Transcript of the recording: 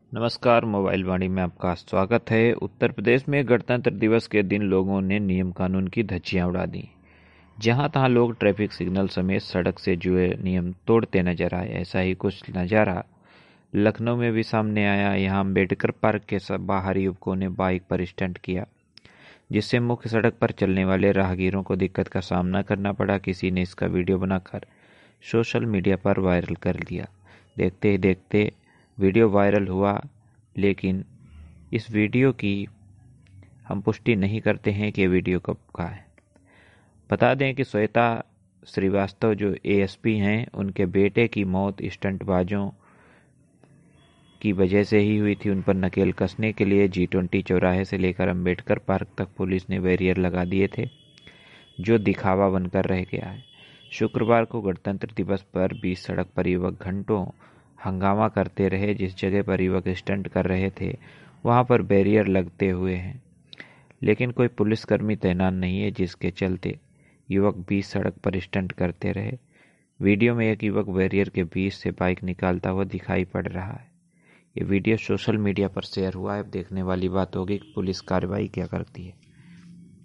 नमस्कार, मोबाइल वाणी में आपका स्वागत है। उत्तर प्रदेश में गणतंत्र दिवस के दिन लोगों ने नियम कानून की धज्जियां उड़ा दी। जहां तहां लोग ट्रैफिक सिग्नल समेत सड़क से जुड़े नियम तोड़ते नजर आए। ऐसा ही कुछ नजारा लखनऊ में भी सामने आया। यहां अम्बेडकर पार्क के बाहर युवकों ने बाइक पर स्टंट किया, जिससे मुख्य सड़क पर चलने वाले राहगीरों को दिक्कत का सामना करना पड़ा। किसी ने इसका वीडियो बनाकर सोशल मीडिया पर वायरल कर दिया। देखते ही देखते वीडियो वायरल हुआ, लेकिन इस वीडियो की हम पुष्टि नहीं करते हैं कि वीडियो कब का है। बता दें कि श्वेता श्रीवास्तव जो एएसपी हैं, उनके बेटे की मौत स्टंटबाजों की वजह से ही हुई थी। उन पर नकेल कसने के लिए G20 चौराहे से लेकर अम्बेडकर पार्क तक पुलिस ने बैरियर लगा दिए थे, जो दिखावा बनकर रह गया है। शुक्रवार को गणतंत्र दिवस पर बीच सड़क पर युवक घंटों हंगामा करते रहे। जिस जगह पर युवक स्टंट कर रहे थे वहां पर बैरियर लगते हुए हैं, लेकिन कोई पुलिसकर्मी तैनात नहीं है, जिसके चलते युवक बीच सड़क पर स्टंट करते रहे। वीडियो में एक युवक बैरियर के बीच से बाइक निकालता हुआ दिखाई पड़ रहा है। ये वीडियो सोशल मीडिया पर शेयर हुआ है। अब देखने वाली बात होगी कि पुलिस कार्रवाई क्या करती है।